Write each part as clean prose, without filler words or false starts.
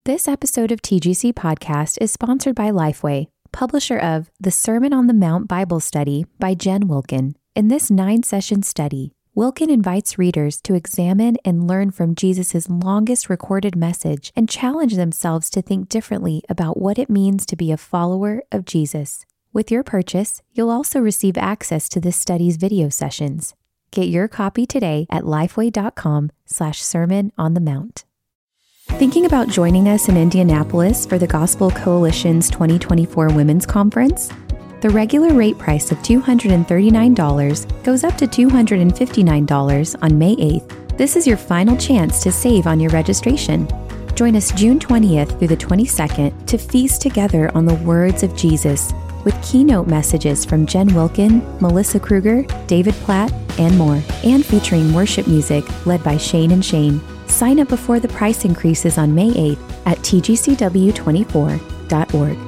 This episode of TGC Podcast is sponsored by Lifeway, publisher of The Sermon on the Mount Bible Study by Jen Wilkin. In this 9-session study, Wilkin invites readers to examine and learn from Jesus' longest recorded message and challenge themselves to think differently about what it means to be a follower of Jesus. With your purchase, you'll also receive access to this study's video sessions. Get your copy today at lifeway.com/Sermon on the Mount. Thinking about joining us in Indianapolis for the Gospel Coalition's 2024 Women's Conference? The regular rate price of $239 goes up to $259 on May 8th. This is your final chance to save on your registration. Join us June 20th through the 22nd to feast together on the words of Jesus with keynote messages from Jen Wilkin, Melissa Kruger, David Platt, and more, and featuring worship music led by Shane and Shane. Sign up before the price increases on May 8th at tgcw24.org.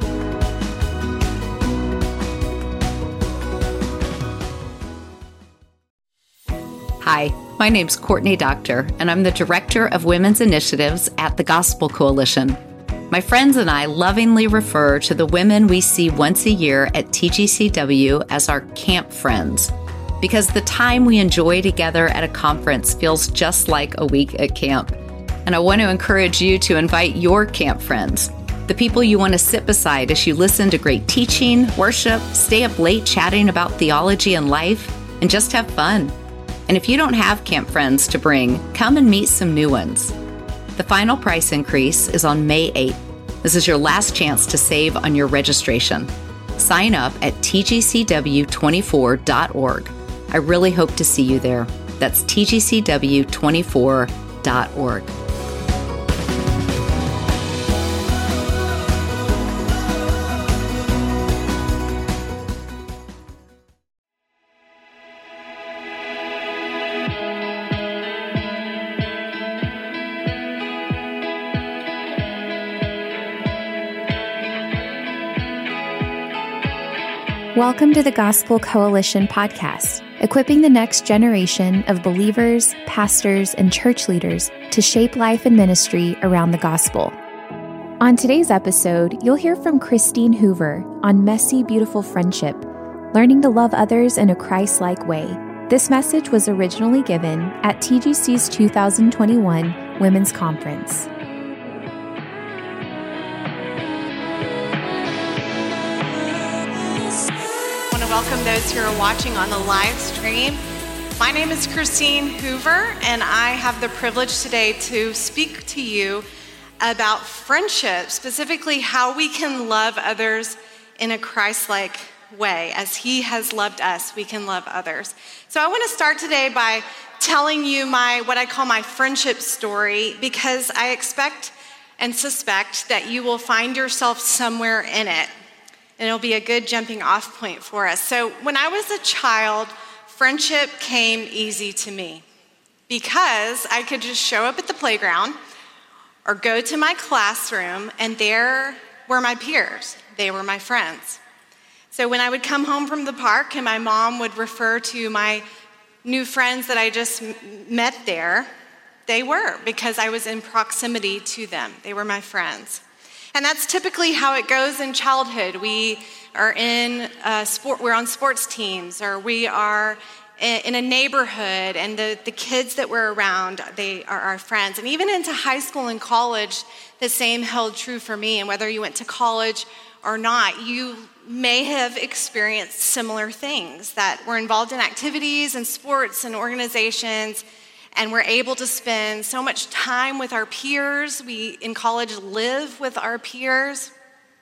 Hi, my name's Courtney Doctor, and I'm the Director of Women's Initiatives at the Gospel Coalition. My friends and I lovingly refer to the women we see once a year at TGCW as our camp friends, because the time we enjoy together at a conference feels just like a week at camp. And I want to encourage you to invite your camp friends, the people you want to sit beside as you listen to great teaching, worship, stay up late chatting about theology and life, and just have fun. And if you don't have camp friends to bring, come and meet some new ones. The final price increase is on May 8th. This is your last chance to save on your registration. Sign up at tgcw24.org. I really hope to see you there. That's tgcw24.org. Welcome to the Gospel Coalition podcast, equipping the next generation of believers, pastors, and church leaders to shape life and ministry around the gospel. On today's episode, you'll hear from Christine Hoover on Messy, Beautiful Friendship, learning to love others in a Christ-like way. This message was originally given at TGC's 2021 Women's Conference. Welcome those who are watching on the live stream. My name is Christine Hoover, and I have the privilege today to speak to you about friendship, specifically how we can love others in a Christ-like way. As He has loved us, we can love others. So I want to start today by telling you what I call my friendship story, because I expect and suspect that you will find yourself somewhere in it. And it'll be a good jumping off point for us. So when I was a child, friendship came easy to me because I could just show up at the playground or go to my classroom, and there were my peers. They were my friends. So when I would come home from the park and my mom would refer to my new friends that I just met there, they were, because I was in proximity to them. They were my friends. And that's typically how it goes in childhood. We are in we're on sports teams, or we are in a neighborhood, and the kids that we're around, they are our friends. And even into high school and college, the same held true for me. And whether you went to college or not, you may have experienced similar things, that we're involved in activities and sports and organizations, and we're able to spend so much time with our peers. We, in college, live with our peers.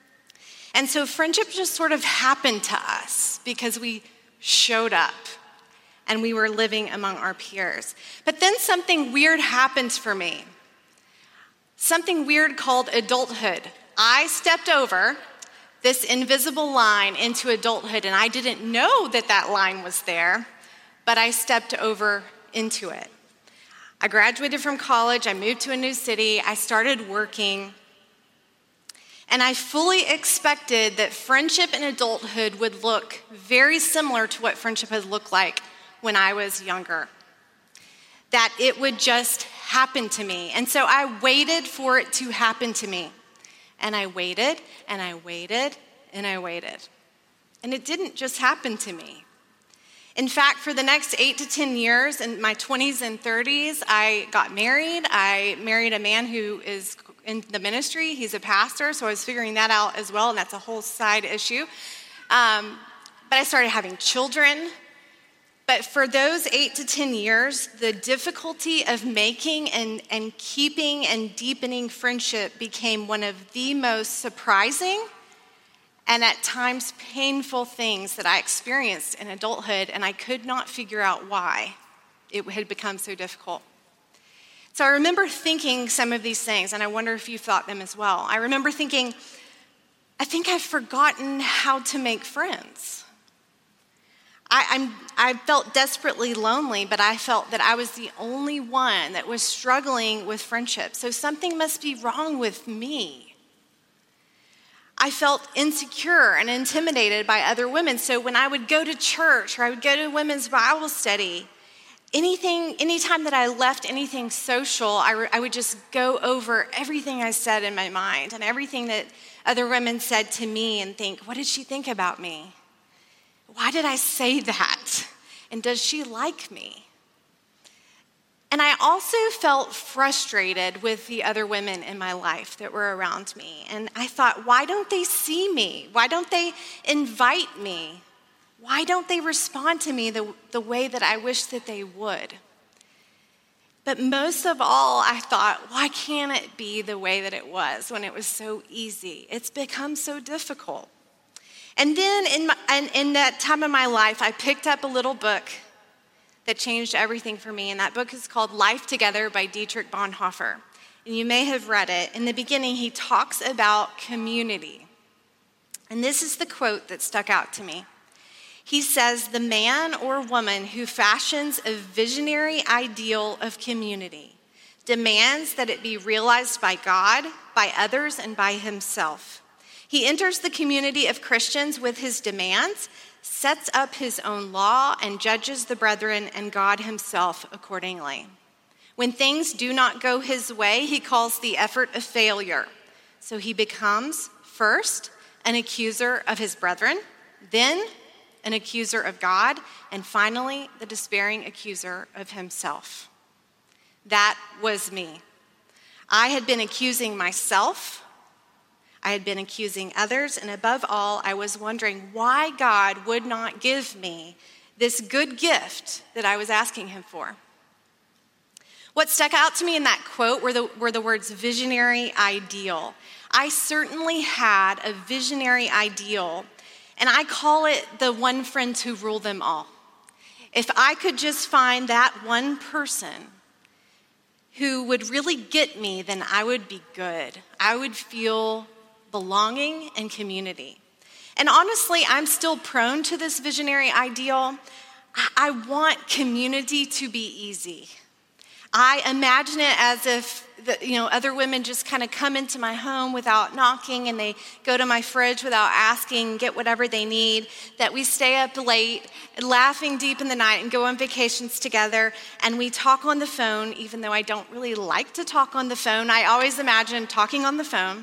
And so friendship just sort of happened to us because we showed up and we were living among our peers. But then something weird happened for me. Something weird called adulthood. I stepped over this invisible line into adulthood, and I didn't know that that line was there, but I stepped over into it. I graduated from college, I moved to a new city, I started working, and I fully expected that friendship in adulthood would look very similar to what friendship had looked like when I was younger. That it would just happen to me. And so I waited for it to happen to me. And I waited, and I waited, and I waited. And it didn't just happen to me. In fact, for the next 8 to 10 years, in my 20s and 30s, I got married. I married a man who is in the ministry. He's a pastor, so I was figuring that out as well, and that's a whole side issue. But I started having children. But for those 8 to 10 years, the difficulty of making and keeping and deepening friendship became one of the most surprising and at times painful things that I experienced in adulthood, and I could not figure out why it had become so difficult. So I remember thinking some of these things, and I wonder if you thought them as well. I remember thinking, I think I've forgotten how to make friends. I felt desperately lonely, but I felt that I was the only one that was struggling with friendship. So something must be wrong with me. I felt insecure and intimidated by other women. So when I would go to church or I would go to women's Bible study, anytime that I left anything social, I would just go over everything I said in my mind and everything that other women said to me and think, what did she think about me? Why did I say that? And does she like me? And I also felt frustrated with the other women in my life that were around me. And I thought, why don't they see me? Why don't they invite me? Why don't they respond to me the way that I wish that they would? But most of all, I thought, why can't it be the way that it was when it was so easy? It's become so difficult. And then in that time of my life, I picked up a little book that changed everything for me, and that book is called Life Together by Dietrich Bonhoeffer. And you may have read it. In the beginning, he talks about community. And this is the quote that stuck out to me. He says, the man or woman who fashions a visionary ideal of community demands that it be realized by God, by others, and by himself. He enters the community of Christians with his demands, sets up his own law, and judges the brethren and God himself accordingly. When things do not go his way, he calls the effort a failure. So he becomes, first, an accuser of his brethren, then an accuser of God, and finally, the despairing accuser of himself. That was me. I had been accusing myself, I had been accusing others, and above all, I was wondering why God would not give me this good gift that I was asking him for. What stuck out to me in that quote were the words visionary ideal. I certainly had a visionary ideal, and I call it the one friend to rule them all. If I could just find that one person who would really get me, then I would be good. I would feel belonging and community. And honestly, I'm still prone to this visionary ideal. I want community to be easy. I imagine it as if other women just kind of come into my home without knocking, and they go to my fridge without asking, get whatever they need, that we stay up late, laughing deep in the night, and go on vacations together, and we talk on the phone, even though I don't really like to talk on the phone. I always imagine talking on the phone.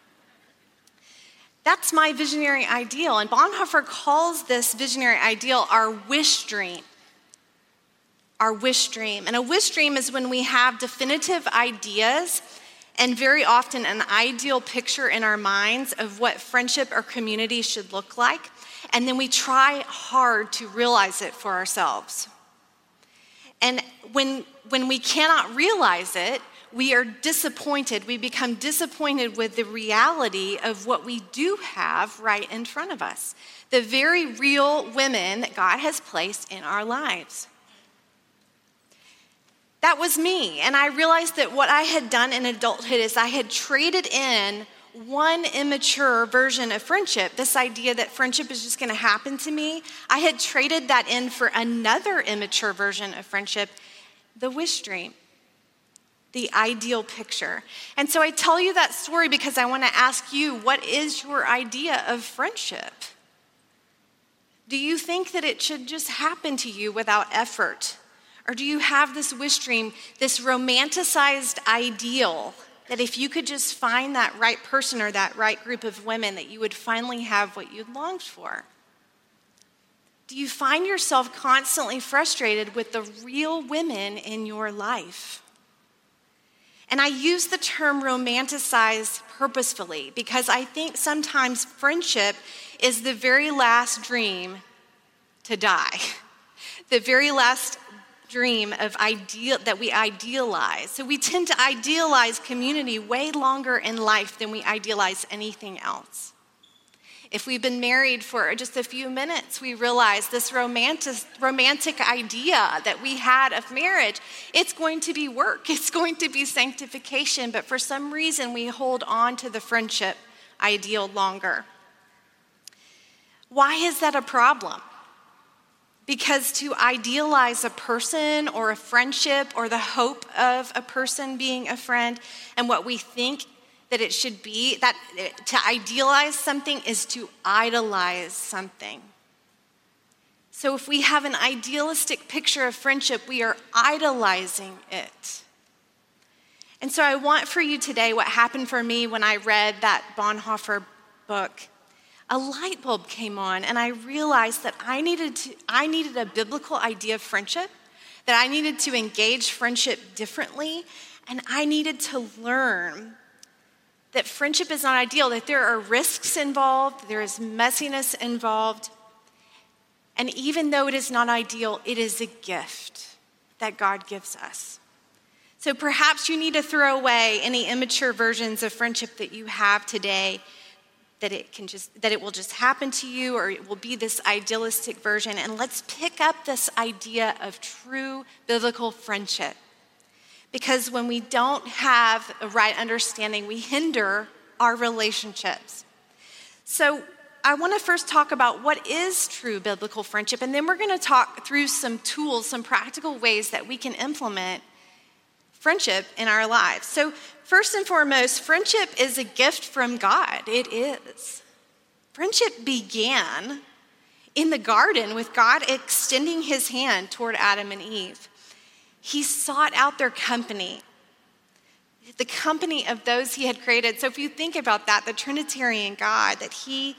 That's my visionary ideal, and Bonhoeffer calls this visionary ideal our wish dream. Our wish dream. And a wish dream is when we have definitive ideas and very often an ideal picture in our minds of what friendship or community should look like, and then we try hard to realize it for ourselves. And when we cannot realize it, we are disappointed. We become disappointed with the reality of what we do have right in front of us, the very real women that God has placed in our lives. That was me, and I realized that what I had done in adulthood is I had traded in one immature version of friendship, this idea that friendship is just going to happen to me. I had traded that in for another immature version of friendship, the wish dream, the ideal picture. And so I tell you that story because I want to ask you, what is your idea of friendship? Do you think that it should just happen to you without effort? Or do you have this wish dream, this romanticized ideal that if you could just find that right person or that right group of women, that you would finally have what you'd longed for? Do you find yourself constantly frustrated with the real women in your life? And I use the term romanticized purposefully because I think sometimes friendship is the very last dream to die, the very last dream of that we idealize. So we tend to idealize community way longer in life than we idealize anything else. If we've been married for just a few minutes, we realize this romantic idea that we had of marriage, it's going to be work, it's going to be sanctification, but for some reason we hold on to the friendship ideal longer. Why is that a problem? Because to idealize a person or a friendship or the hope of a person being a friend and what we think that it should be, that to idealize something is to idolize something. So if we have an idealistic picture of friendship, we are idolizing it. And so I want for you today what happened for me when I read that Bonhoeffer book. A light bulb came on, and I realized that I needed a biblical idea of friendship, that I needed to engage friendship differently, and I needed to learn that friendship is not ideal, that there are risks involved, there is messiness involved, and even though it is not ideal, it is a gift that God gives us. So perhaps you need to throw away any immature versions of friendship that you have today, that it will just happen to you, or it will be this idealistic version. And let's pick up this idea of true biblical friendship. Because when we don't have a right understanding, we hinder our relationships. So I want to first talk about what is true biblical friendship, and then we're going to talk through some tools, some practical ways that we can implement friendship in our lives. So first and foremost, friendship is a gift from God. It is. Friendship began in the garden with God extending his hand toward Adam and Eve. He sought out their company, the company of those he had created. So if you think about that, the Trinitarian God, that he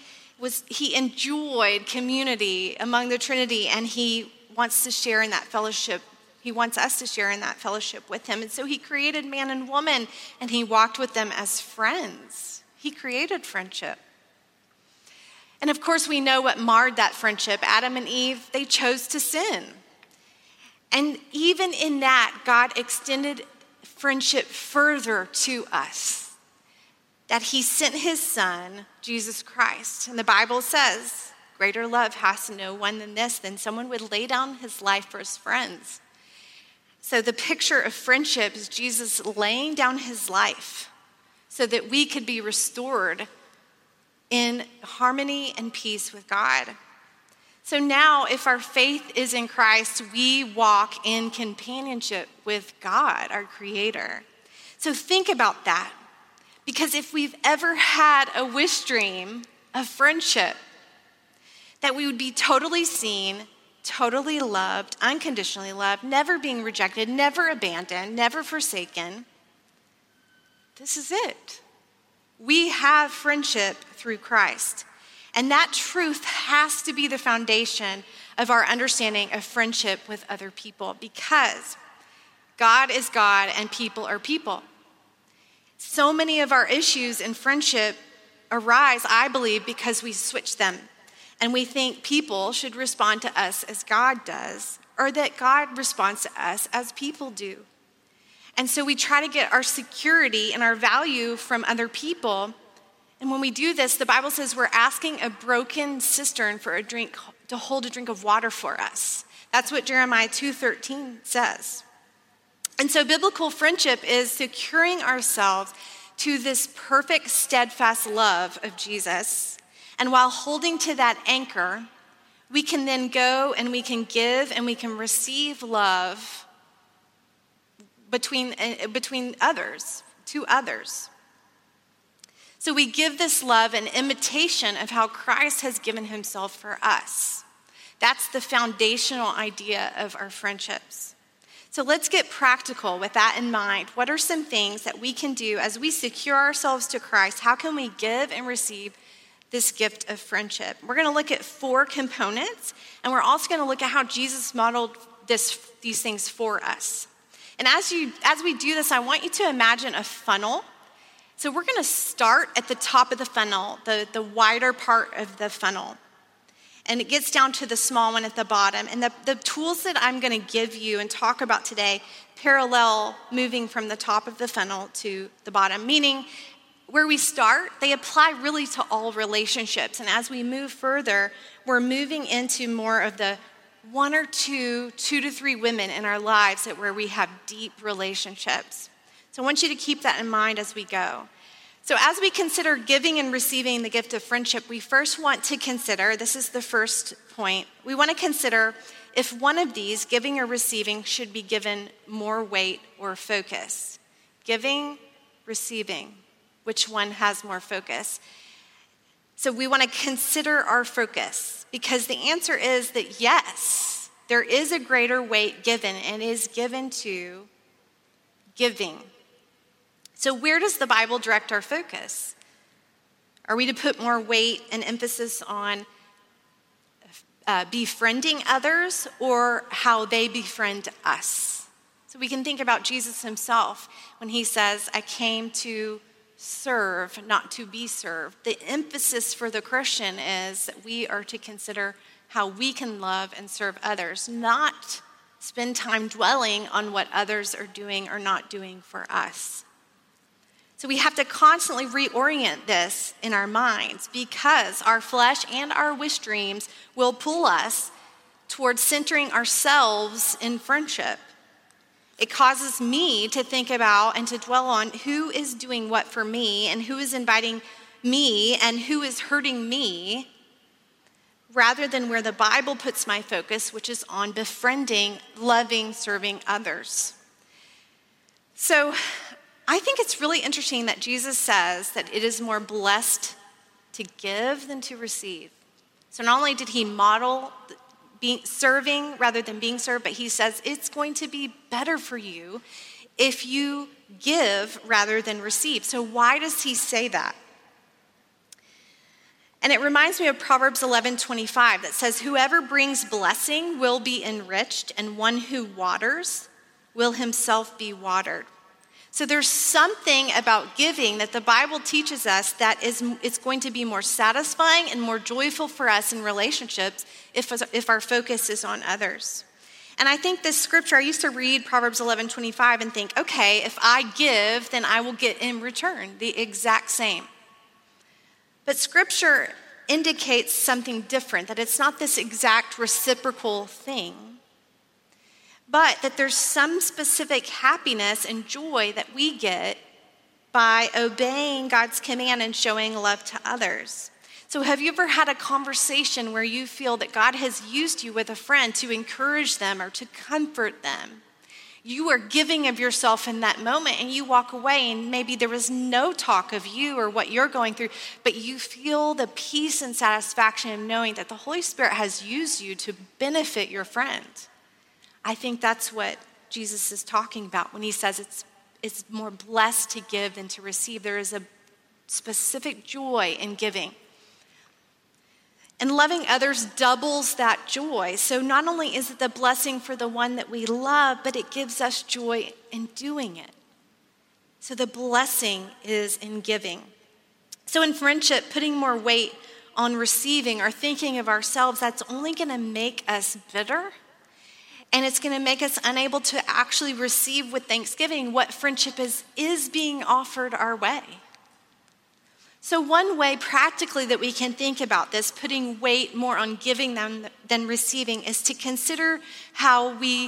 enjoyed community among the Trinity, and he wants to share in that fellowship. He wants us to share in that fellowship with him. And so he created man and woman, and he walked with them as friends. He created friendship. And of course, we know what marred that friendship. Adam and Eve, they chose to sin. And even in that, God extended friendship further to us. That he sent his son, Jesus Christ. And the Bible says, greater love has no one than this, than someone would lay down his life for his friends. So the picture of friendship is Jesus laying down his life so that we could be restored in harmony and peace with God. So now, if our faith is in Christ, we walk in companionship with God, our Creator. So think about that. Because if we've ever had a wish dream of friendship, that we would be totally seen, totally loved, unconditionally loved, never being rejected, never abandoned, never forsaken. This is it. We have friendship through Christ. And that truth has to be the foundation of our understanding of friendship with other people, because God is God and people are people. So many of our issues in friendship arise, I believe, because we switch them. And we think people should respond to us as God does, or that God responds to us as people do. And so we try to get our security and our value from other people. And when we do this, the Bible says we're asking a broken cistern for a drink, to hold a drink of water for us. That's what Jeremiah 2:13 says. And so biblical friendship is securing ourselves to this perfect, steadfast love of Jesus. And while holding to that anchor, we can then go and we can give and we can receive love between others, to others. So we give this love an imitation of how Christ has given himself for us. That's the foundational idea of our friendships. So let's get practical with that in mind. What are some things that we can do as we secure ourselves to Christ? How can we give and receive this gift of friendship? We're going to look at 4 components, and we're also going to look at how Jesus modeled these things for us. And as we do this, I want you to imagine a funnel. So we're going to start at the top of the funnel, the wider part of the funnel. And it gets down to the small one at the bottom. And the tools that I'm going to give you and talk about today parallel moving from the top of the funnel to the bottom, meaning where we start, they apply really to all relationships. And as we move further, we're moving into more of the 1 or 2 to 3 women in our lives where we have deep relationships. So I want you to keep that in mind as we go. So as we consider giving and receiving the gift of friendship, we first want to consider, this is the first point, we want to consider if one of these, giving or receiving, should be given more weight or focus. Giving, receiving, which one has more focus? So we want to consider our focus, because the answer is that yes, there is a greater weight given and is given to giving. So where does the Bible direct our focus? Are we to put more weight and emphasis on befriending others or how they befriend us? So we can think about Jesus himself when he says, I came to serve, not to be served. The emphasis for the Christian is that we are to consider how we can love and serve others, not spend time dwelling on what others are doing or not doing for us. So we have to constantly reorient this in our minds, because our flesh and our wish dreams will pull us towards centering ourselves in friendship. It causes me to think about and to dwell on who is doing what for me and who is inviting me and who is hurting me, rather than where the Bible puts my focus, which is on befriending, loving, serving others. So I think it's really interesting that Jesus says that it is more blessed to give than to receive. So not only did he model serving rather than being served, but he says it's going to be better for you if you give rather than receive. So why does he say that? And it reminds me of Proverbs 11:25 that says, whoever brings blessing will be enriched, and one who waters will himself be watered. So there's something about giving that the Bible teaches us that it's going to be more satisfying and more joyful for us in relationships if our focus is on others. And I think this scripture, I used to read Proverbs 11:25 and think, okay, if I give, then I will get in return the exact same. But scripture indicates something different, that it's not this exact reciprocal thing, but that there's some specific happiness and joy that we get by obeying God's command and showing love to others. So have you ever had a conversation where you feel that God has used you with a friend to encourage them or to comfort them? You are giving of yourself in that moment, and you walk away and maybe there was no talk of you or what you're going through, but you feel the peace and satisfaction of knowing that the Holy Spirit has used you to benefit your friend. I think that's what Jesus is talking about when he says it's more blessed to give than to receive. There is a specific joy in giving. And loving others doubles that joy. So not only is it the blessing for the one that we love, but it gives us joy in doing it. So the blessing is in giving. So in friendship, putting more weight on receiving or thinking of ourselves, that's only going to make us bitter. And it's going to make us unable to actually receive with thanksgiving what friendship is being offered our way. So one way practically that we can think about this, putting weight more on giving than receiving, is to consider how we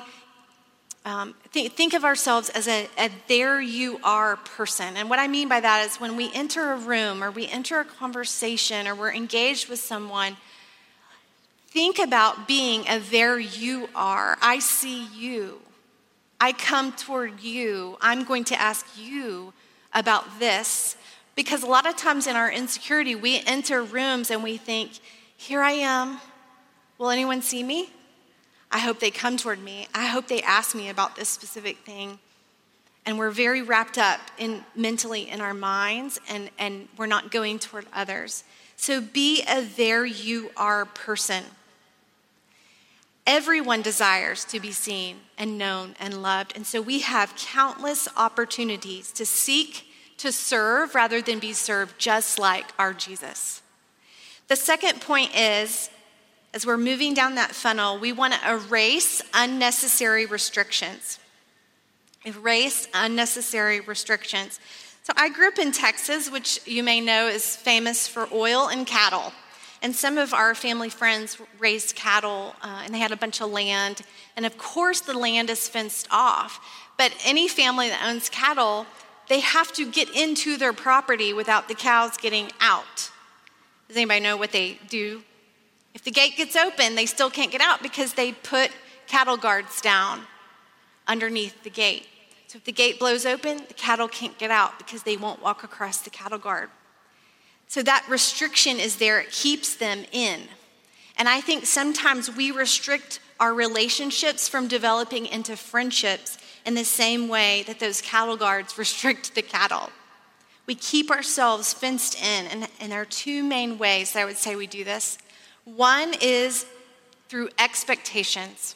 think of ourselves as a there you are person. And what I mean by that is when we enter a room or we enter a conversation or we're engaged with someone, think about being a there you are. I see you. I come toward you. I'm going to ask you about this. Because a lot of times in our insecurity, we enter rooms and we think, here I am. Will anyone see me? I hope they come toward me. I hope they ask me about this specific thing. And we're very wrapped up mentally in our minds, and we're not going toward others. So be a there you are person. Everyone desires to be seen and known and loved. And so we have countless opportunities to seek to serve rather than be served, just like our Jesus. The second point is, as we're moving down that funnel, we want to erase unnecessary restrictions. Erase unnecessary restrictions. So I grew up in Texas, which you may know is famous for oil and cattle. And some of our family friends raised cattle, and they had a bunch of land. And of course, the land is fenced off. But any family that owns cattle, they have to get into their property without the cows getting out. Does anybody know what they do? If the gate gets open, they still can't get out because they put cattle guards down underneath the gate. So if the gate blows open, the cattle can't get out because they won't walk across the cattle guard. So that restriction is there. It keeps them in. And I think sometimes we restrict our relationships from developing into friendships in the same way that those cattle guards restrict the cattle. We keep ourselves fenced in, and there are two main ways that I would say we do this. One is through expectations.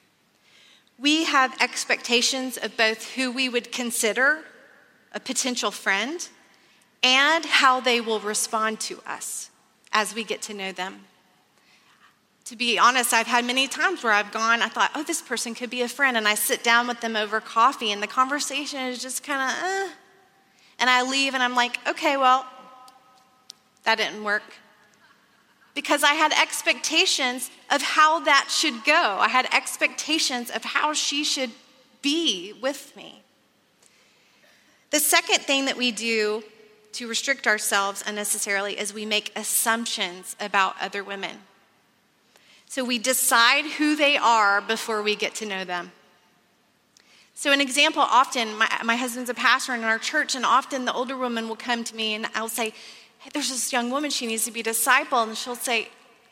We have expectations of both who we would consider a potential friend and how they will respond to us as we get to know them. To be honest, I've had many times where I've gone, I thought, oh, this person could be a friend, and I sit down with them over coffee, and the conversation is just kind of, and I leave, and I'm like, okay, well, that didn't work. Because I had expectations of how that should go. I had expectations of how she should be with me. The second thing that we do to restrict ourselves unnecessarily is we make assumptions about other women. So we decide who they are before we get to know them. So an example, often, my husband's a pastor in our church, and often the older woman will come to me and I'll say, hey, there's this young woman, she needs to be discipled. And she'll say,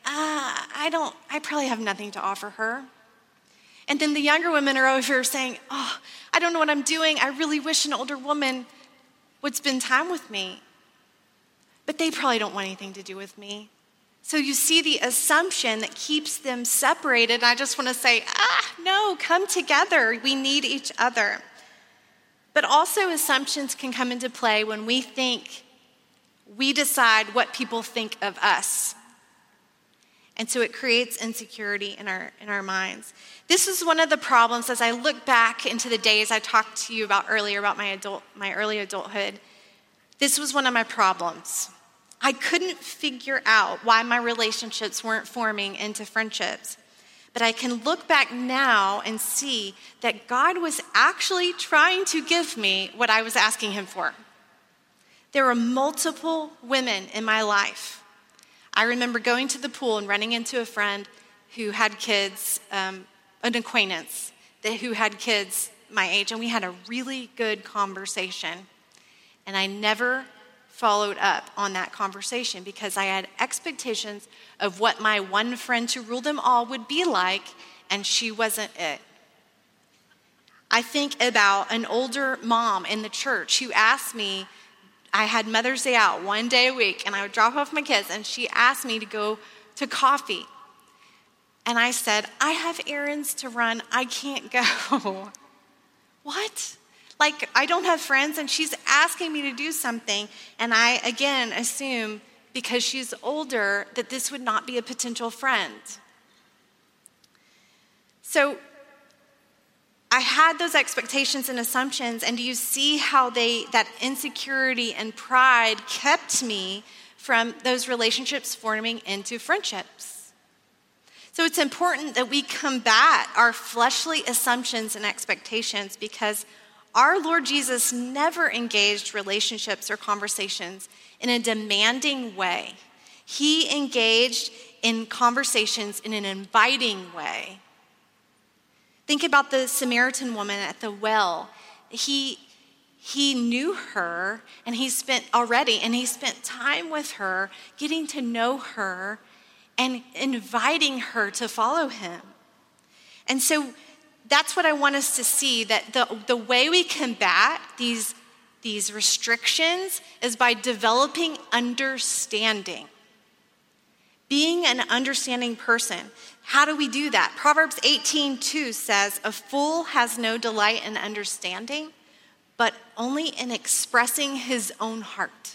I probably have nothing to offer her. And then the younger women are over here saying, oh, I don't know what I'm doing. I really wish an older woman would spend time with me. But they probably don't want anything to do with me. So you see the assumption that keeps them separated. And I just want to say, no, come together. We need each other. But also assumptions can come into play when we decide what people think of us. And so it creates insecurity in our minds. This is one of the problems as I look back into the days I talked to you about earlier about my early adulthood. This was one of my problems. I couldn't figure out why my relationships weren't forming into friendships. But I can look back now and see that God was actually trying to give me what I was asking him for. There were multiple women in my life. I remember going to the pool and running into a friend who had kids, an acquaintance who had kids my age, and we had a really good conversation. And I never followed up on that conversation because I had expectations of what my one friend to rule them all would be like, and she wasn't it. I think about an older mom in the church who asked me, I had Mother's Day out one day a week, and I would drop off my kids, and she asked me to go to coffee. And I said, I have errands to run. I can't go. What? Like, I don't have friends, and she's asking me to do something. And I, again, assume because she's older that this would not be a potential friend. So I had those expectations and assumptions, and do you see how that insecurity and pride kept me from those relationships forming into friendships? So it's important that we combat our fleshly assumptions and expectations because our Lord Jesus never engaged relationships or conversations in a demanding way. He engaged in conversations in an inviting way. Think about the Samaritan woman at the well. He knew her, and he spent time with her, getting to know her, and inviting her to follow him. And so that's what I want us to see, that the way we combat these restrictions is by developing understanding. Being an understanding person. How do we do that? Proverbs 18:2 says, "A fool has no delight in understanding, but only in expressing his own heart."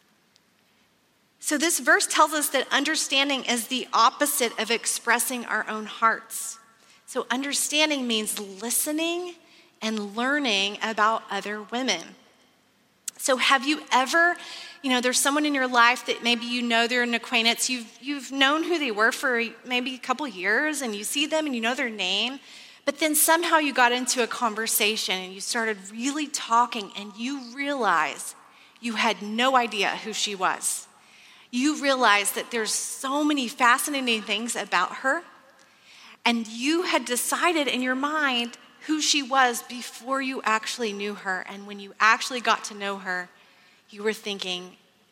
So this verse tells us that understanding is the opposite of expressing our own hearts. So understanding means listening and learning about other women. So have you ever, there's someone in your life that maybe they're an acquaintance, you've known who they were for maybe a couple years, and you see them and you know their name, but then somehow you got into a conversation and you started really talking and you realized you had no idea who she was. You realized that there's so many fascinating things about her, and you had decided in your mind who she was before you actually knew her. And when you actually got to know her, you were kicking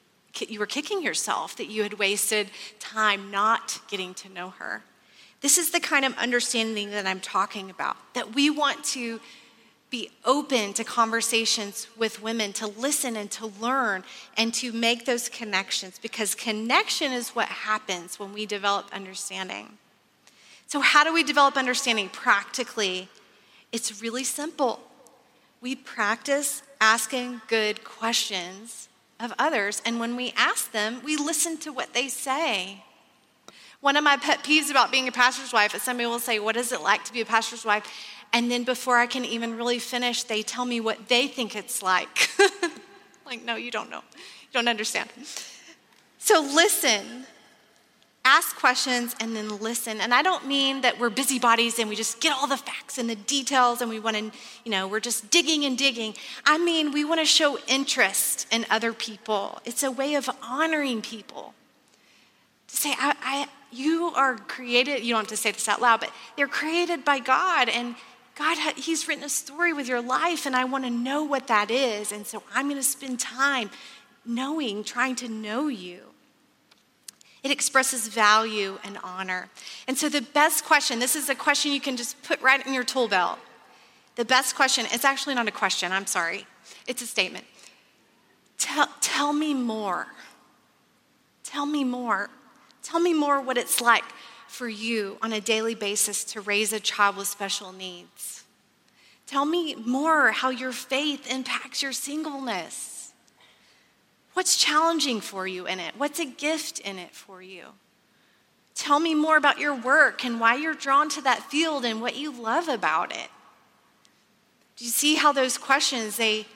yourself that you had wasted time not getting to know her. This is the kind of understanding that I'm talking about, that we want to be open to conversations with women, to listen and to learn and to make those connections, because connection is what happens when we develop understanding. So how do we develop understanding practically? It's really simple. We practice asking good questions of others, and when we ask them, we listen to what they say. One of my pet peeves about being a pastor's wife is somebody will say, "What is it like to be a pastor's wife?" And then before I can even really finish, they tell me what they think it's like. Like, no, you don't know. You don't understand. So listen. Ask questions and then listen. And I don't mean that we're busybodies and we just get all the facts and the details and we want to, we're just digging and digging. I mean, we want to show interest in other people. It's a way of honoring people. To say, you are created, you don't have to say this out loud, but they're created by God, and God, He's written a story with your life, and I want to know what that is. And so I'm going to spend time trying to know you. It expresses value and honor. And so the best question, this is a question you can just put right in your tool belt. The best question, it's actually not a question, I'm sorry. It's a statement. Tell me more. Tell me more. Tell me more what it's like for you on a daily basis to raise a child with special needs. Tell me more how your faith impacts your singleness. What's challenging for you in it? What's a gift in it for you? Tell me more about your work and why you're drawn to that field and what you love about it. Do you see how those questions, they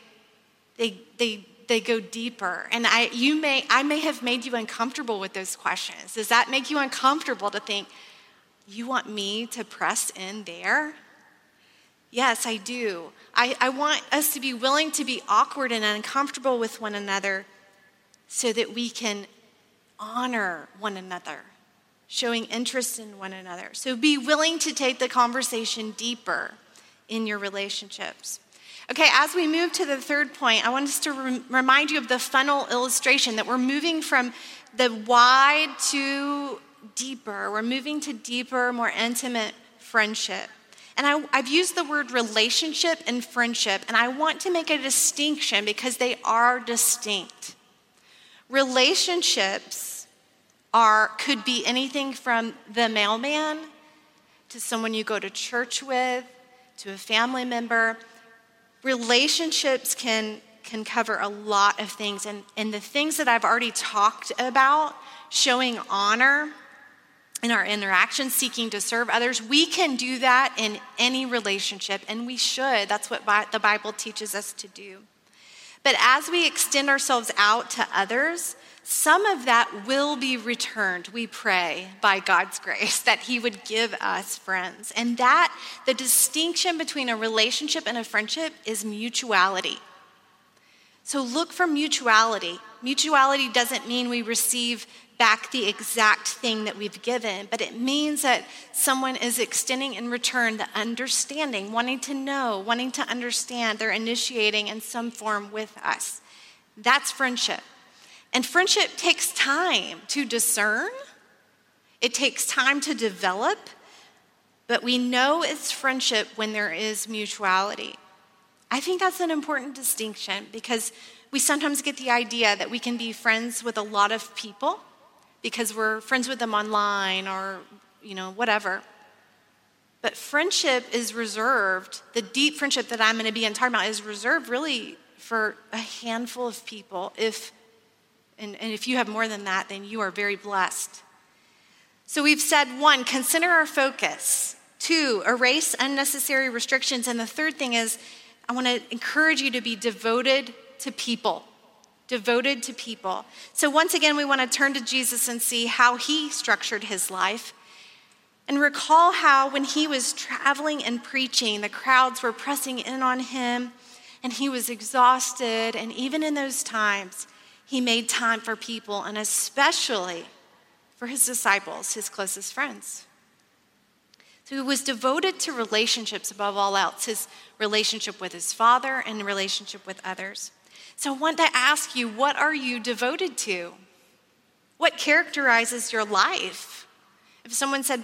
go deeper? And I may have made you uncomfortable with those questions. Does that make you uncomfortable to think, you want me to press in there? Yes, I do. I want us to be willing to be awkward and uncomfortable with one another, so that we can honor one another, showing interest in one another. So be willing to take the conversation deeper in your relationships. Okay, as we move to the third point, I want us to remind you of the funnel illustration, that we're moving from the wide to deeper. We're moving to deeper, more intimate friendship. And I've used the word relationship and friendship, and I want to make a distinction because they are distinct. Relationships could be anything from the mailman to someone you go to church with, to a family member. Relationships can cover a lot of things. And the things that I've already talked about, showing honor in our interactions, seeking to serve others, we can do that in any relationship, and we should. That's what the Bible teaches us to do. But as we extend ourselves out to others, some of that will be returned, we pray, by God's grace, that He would give us friends. And that the distinction between a relationship and a friendship is mutuality. So look for mutuality. Mutuality doesn't mean we receive back the exact thing that we've given, but it means that someone is extending in return the understanding, wanting to know, wanting to understand. They're initiating in some form with us. That's friendship. And friendship takes time to discern. It takes time to develop. but we know it's friendship when there is mutuality. I think that's an important distinction because we sometimes get the idea that we can be friends with a lot of people because we're friends with them online or, whatever. But friendship is reserved, the deep friendship that I'm going to be talking about is reserved really for a handful of people. And if you have more than that, then you are very blessed. So we've said, 1, consider our focus. 2, erase unnecessary restrictions. And the third thing is, I want to encourage you to be devoted to people. Devoted to people. So once again, we want to turn to Jesus and see how he structured his life. And recall how when he was traveling and preaching, the crowds were pressing in on him and he was exhausted. And even in those times, he made time for people and especially for his disciples, his closest friends. So he was devoted to relationships above all else, his relationship with his Father and relationship with others. So I want to ask you, what are you devoted to? What characterizes your life? If someone said,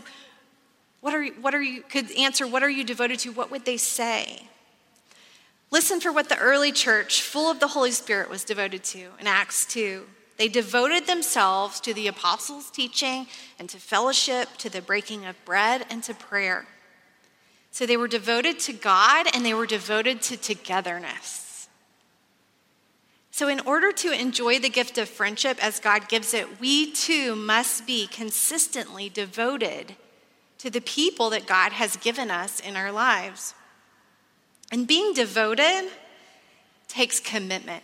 could answer, what are you devoted to? What would they say? Listen for what the early church, full of the Holy Spirit, was devoted to in Acts 2. They devoted themselves to the apostles' teaching and to fellowship, to the breaking of bread and to prayer. So they were devoted to God and they were devoted to togetherness. So in order to enjoy the gift of friendship as God gives it, we too must be consistently devoted to the people that God has given us in our lives. And being devoted takes commitment.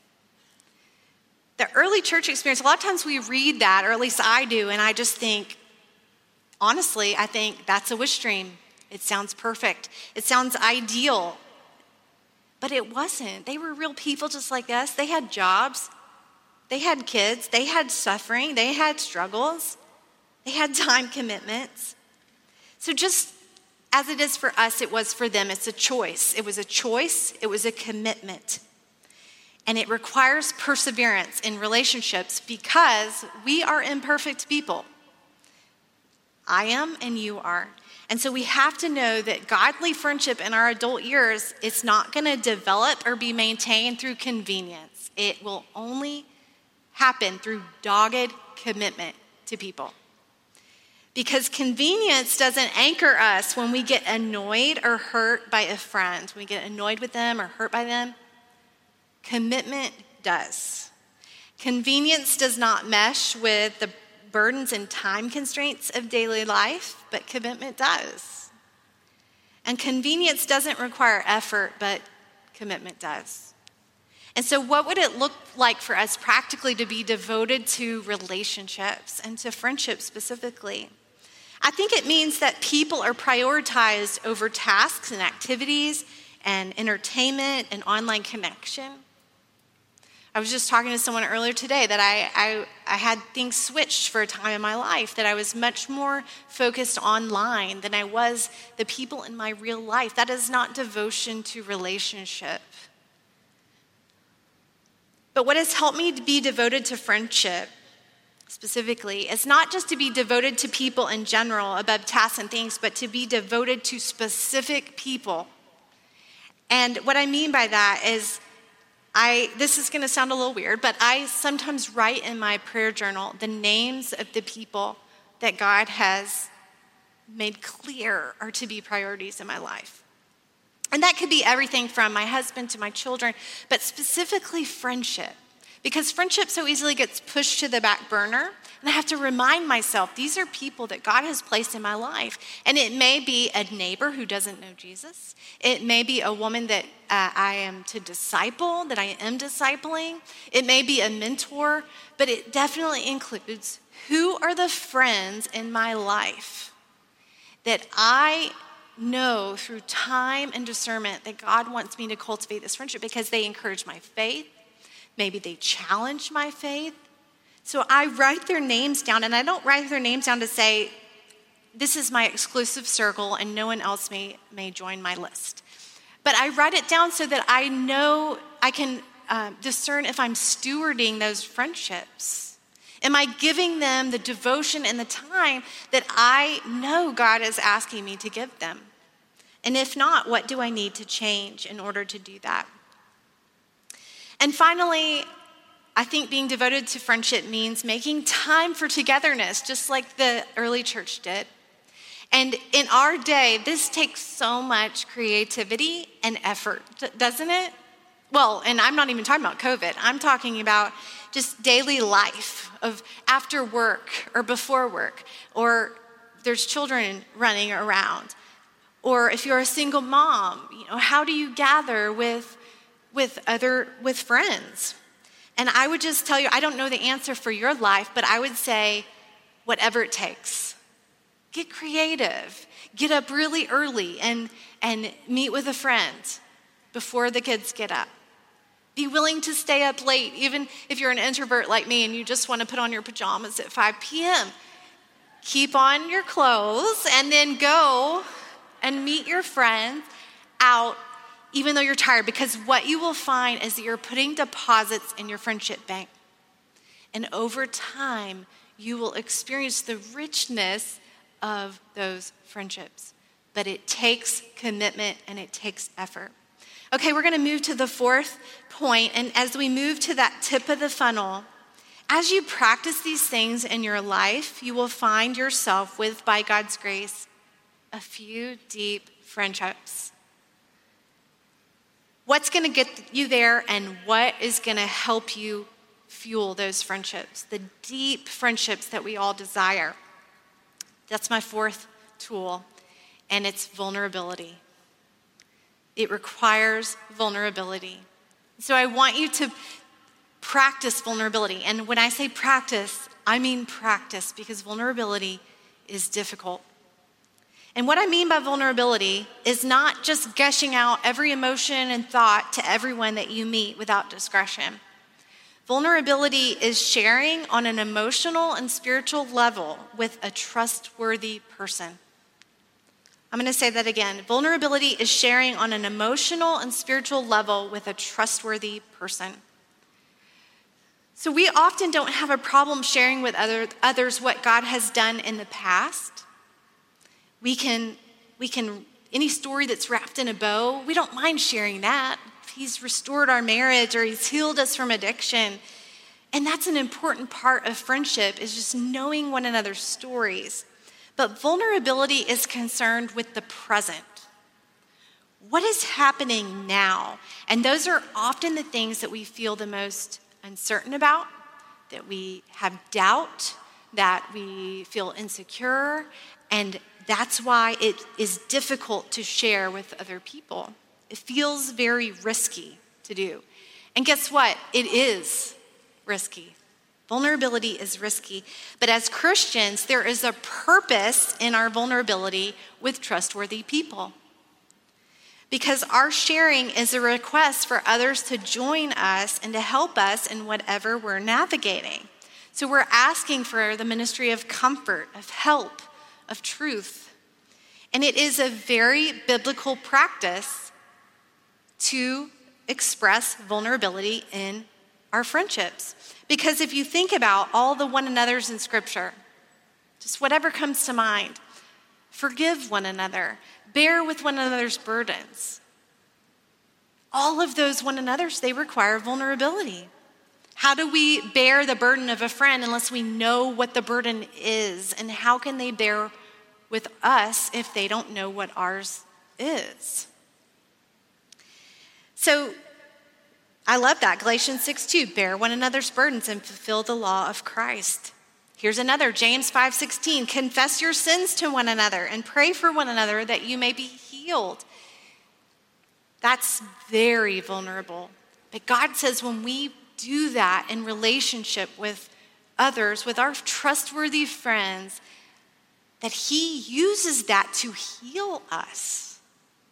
The early church experience, a lot of times we read that, or at least I do, and I just think, honestly, I think that's a wish dream. It sounds perfect. It sounds ideal. But it wasn't. They were real people just like us. They had jobs. They had kids. They had suffering. They had struggles. They had time commitments. So just as it is for us, it was for them. It's a choice. It was a choice. It was a commitment. And it requires perseverance in relationships because we are imperfect people. I am and you are. And so we have to know that godly friendship in our adult years is not going to develop or be maintained through convenience. It will only happen through dogged commitment to people. Because convenience doesn't anchor us when we get annoyed or hurt by a friend. When we get annoyed with them or hurt by them, commitment does. Convenience does not mesh with the burdens and time constraints of daily life, but commitment does. And convenience doesn't require effort, but commitment does. And so what would it look like for us practically to be devoted to relationships and to friendships specifically? I think it means that people are prioritized over tasks and activities and entertainment and online connection. I was just talking to someone earlier today that I had things switched for a time in my life, that I was much more focused online than I was the people in my real life. That is not devotion to relationship. But what has helped me to be devoted to friendship specifically is not just to be devoted to people in general above tasks and things, but to be devoted to specific people. And what I mean by that is, this is going to sound a little weird, but I sometimes write in my prayer journal the names of the people that God has made clear are to be priorities in my life. And that could be everything from my husband to my children, but specifically friendship. Because friendship so easily gets pushed to the back burner, and I have to remind myself, these are people that God has placed in my life. And it may be a neighbor who doesn't know Jesus. It may be a woman that I am to disciple, that I am discipling. It may be a mentor, but it definitely includes who are the friends in my life that I know through time and discernment that God wants me to cultivate this friendship because they encourage my faith. Maybe they challenge my faith. So I write their names down, and I don't write their names down to say, this is my exclusive circle and no one else may join my list. But I write it down so that I know I can discern if I'm stewarding those friendships. Am I giving them the devotion and the time that I know God is asking me to give them? And if not, what do I need to change in order to do that? And finally, I think being devoted to friendship means making time for togetherness, just like the early church did. And in our day, this takes so much creativity and effort, doesn't it? Well, and I'm not even talking about COVID. I'm talking about just daily life of after work or before work, or there's children running around. Or if you're a single mom, how do you gather with friends? And I would just tell you, I don't know the answer for your life, but I would say whatever it takes. Get creative. Get up really early and meet with a friend before the kids get up. Be willing to stay up late, even if you're an introvert like me and you just want to put on your pajamas at 5 p.m. Keep on your clothes and then go and meet your friends out even though you're tired, because what you will find is that you're putting deposits in your friendship bank. And over time, you will experience the richness of those friendships. But it takes commitment and it takes effort. Okay, we're going to move to the fourth point. And as we move to that tip of the funnel, as you practice these things in your life, you will find yourself with, by God's grace, a few deep friendships. What's going to get you there and what is going to help you fuel those friendships, the deep friendships that we all desire? That's my fourth tool, and it's vulnerability. It requires vulnerability. So I want you to practice vulnerability. And when I say practice, I mean practice, because vulnerability is difficult. And what I mean by vulnerability is not just gushing out every emotion and thought to everyone that you meet without discretion. Vulnerability is sharing on an emotional and spiritual level with a trustworthy person. I'm going to say that again. Vulnerability is sharing on an emotional and spiritual level with a trustworthy person. So we often don't have a problem sharing with others what God has done in the past. We can, any story that's wrapped in a bow, we don't mind sharing that. If He's restored our marriage or He's healed us from addiction. And that's an important part of friendship, is just knowing one another's stories. But vulnerability is concerned with the present. What is happening now? And those are often the things that we feel the most uncertain about, that we have doubt, that we feel insecure, and that's why it is difficult to share with other people. It feels very risky to do. And guess what? It is risky. Vulnerability is risky. But as Christians, there is a purpose in our vulnerability with trustworthy people. Because our sharing is a request for others to join us and to help us in whatever we're navigating. So we're asking for the ministry of comfort, of help, of truth. And it is a very biblical practice to express vulnerability in our friendships. Because if you think about all the one another's in Scripture, just whatever comes to mind, forgive one another, bear with one another's burdens. All of those one another's, they require vulnerability. How do we bear the burden of a friend unless we know what the burden is? And how can they bear with us if they don't know what ours is? So I love that. Galatians 6:2, bear one another's burdens and fulfill the law of Christ. Here's another, James 5:16, confess your sins to one another and pray for one another that you may be healed. That's very vulnerable. But God says when we do that in relationship with others, with our trustworthy friends, that He uses that to heal us.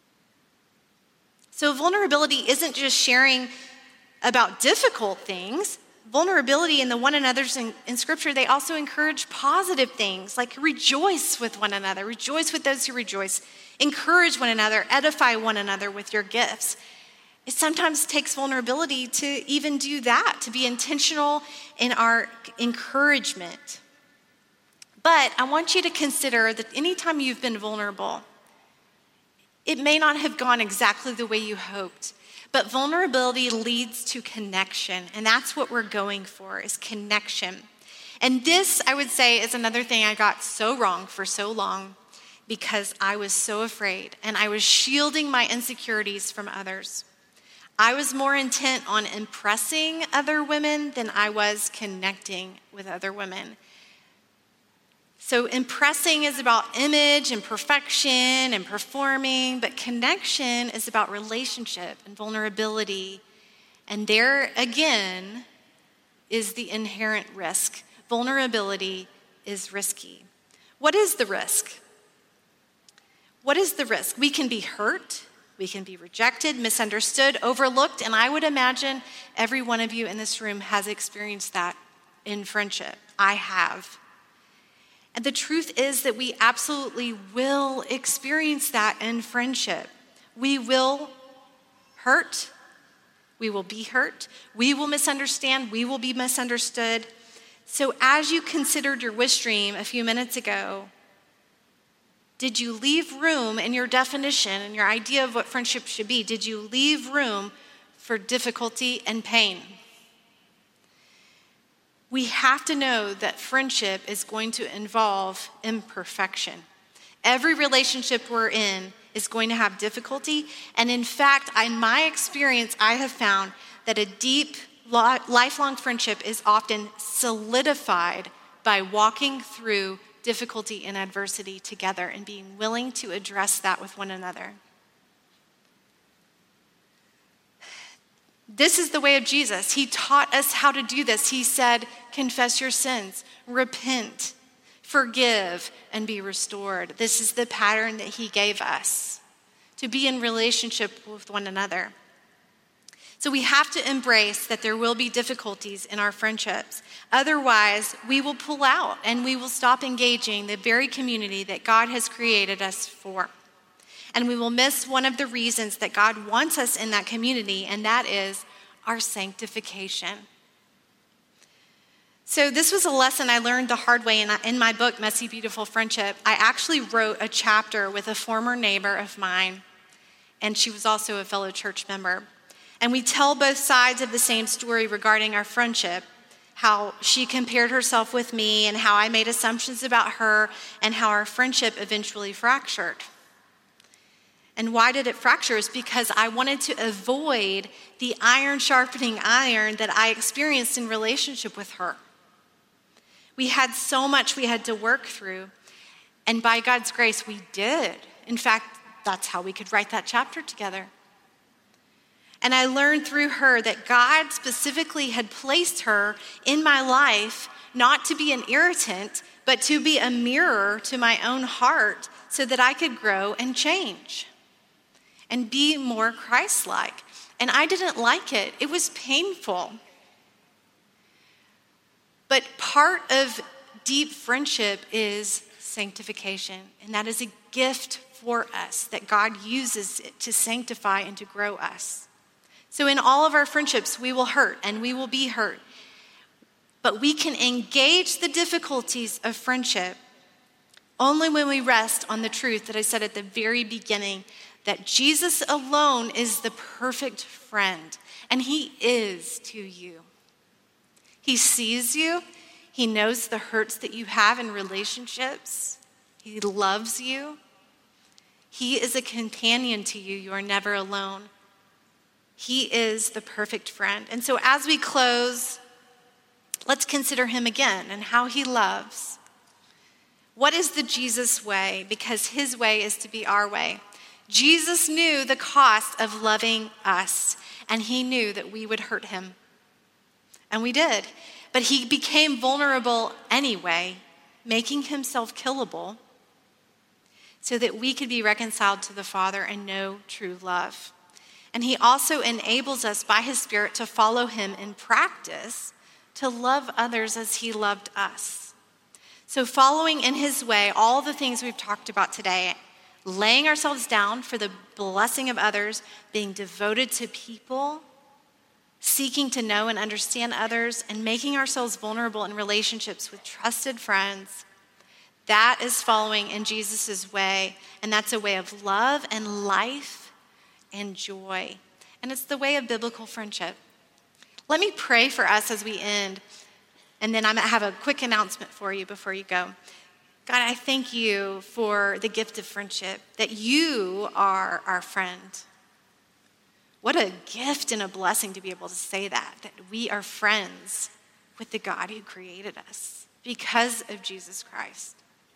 So vulnerability isn't just sharing about difficult things. Vulnerability in the one another's in Scripture, they also encourage positive things, like rejoice with one another, rejoice with those who rejoice, encourage one another, edify one another with your gifts. It sometimes takes vulnerability to even do that, to be intentional in our encouragement. But I want you to consider that anytime you've been vulnerable, it may not have gone exactly the way you hoped, but vulnerability leads to connection, and that's what we're going for, is connection. And this, I would say, is another thing I got so wrong for so long because I was so afraid, and I was shielding my insecurities from others. I was more intent on impressing other women than I was connecting with other women. So impressing is about image and perfection and performing, but connection is about relationship and vulnerability. And there again is the inherent risk. Vulnerability is risky. What is the risk? What is the risk? We can be hurt. We can be rejected, misunderstood, overlooked, and I would imagine every one of you in this room has experienced that in friendship. I have. And the truth is that we absolutely will experience that in friendship. We will hurt. We will be hurt. We will misunderstand. We will be misunderstood. So as you considered your wish dream a few minutes ago, did you leave room in your definition and your idea of what friendship should be? Did you leave room for difficulty and pain? We have to know that friendship is going to involve imperfection. Every relationship we're in is going to have difficulty. And in fact, in my experience, I have found that a deep, lifelong friendship is often solidified by walking through difficulty and adversity together and being willing to address that with one another. This is the way of Jesus. He taught us how to do this. He said, confess your sins, repent, forgive, and be restored. This is the pattern that he gave us to be in relationship with one another. So we have to embrace that there will be difficulties in our friendships. Otherwise, we will pull out and we will stop engaging the very community that God has created us for. And we will miss one of the reasons that God wants us in that community, and that is our sanctification. So this was a lesson I learned the hard way in my book, Messy, Beautiful Friendship. I actually wrote a chapter with a former neighbor of mine, and she was also a fellow church member. And we tell both sides of the same story regarding our friendship, how she compared herself with me and how I made assumptions about her and how our friendship eventually fractured. And why did it fracture? It's because I wanted to avoid the iron sharpening iron that I experienced in relationship with her. We had so much we had to work through, and by God's grace, we did. In fact, that's how we could write that chapter together. And I learned through her that God specifically had placed her in my life not to be an irritant, but to be a mirror to my own heart so that I could grow and change and be more Christ-like. And I didn't like it. It was painful. But part of deep friendship is sanctification, and that is a gift for us that God uses it to sanctify and to grow us. So in all of our friendships, we will hurt and we will be hurt. But we can engage the difficulties of friendship only when we rest on the truth that I said at the very beginning, that Jesus alone is the perfect friend, and he is to you. He sees you. He knows the hurts that you have in relationships. He loves you. He is a companion to you. You are never alone. He is the perfect friend. And so as we close, let's consider him again and how he loves. What is the Jesus way? Because his way is to be our way. Jesus knew the cost of loving us, and he knew that we would hurt him. And we did. But he became vulnerable anyway, making himself killable so that we could be reconciled to the Father and know true love. And he also enables us by his Spirit to follow him in practice, to love others as he loved us. So following in his way, all the things we've talked about today, laying ourselves down for the blessing of others, being devoted to people, seeking to know and understand others, and making ourselves vulnerable in relationships with trusted friends. That is following in Jesus' way, and that's a way of love and life and joy. And it's the way of biblical friendship. Let me pray for us as we end, and then I'm going to have a quick announcement for you before you go. God, I thank you for the gift of friendship, that you are our friend. What a gift and a blessing to be able to say that we are friends with the God who created us because of Jesus Christ.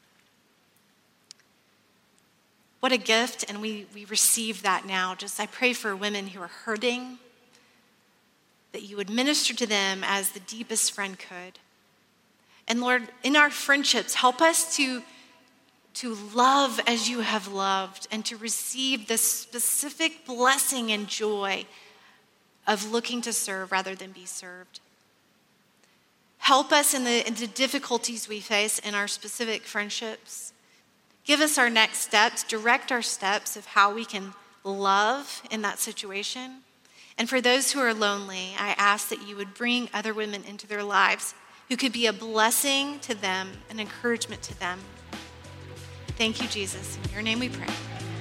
What a gift, and we receive that now. I pray for women who are hurting, that you would minister to them as the deepest friend could. And Lord, in our friendships, help us to love as you have loved and to receive the specific blessing and joy of looking to serve rather than be served. Help us in the difficulties we face in our specific friendships. Give us our next steps, direct our steps of how we can love in that situation. And for those who are lonely, I ask that you would bring other women into their lives who could be a blessing to them, an encouragement to them. Thank you, Jesus. In your name we pray.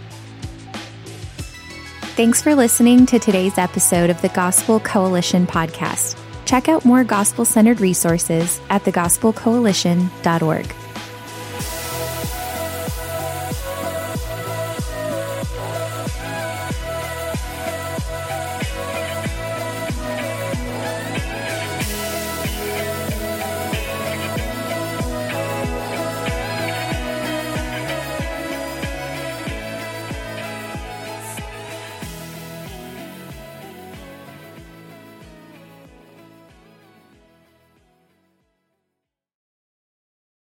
Thanks for listening to today's episode of the Gospel Coalition podcast. Check out more gospel-centered resources at thegospelcoalition.org.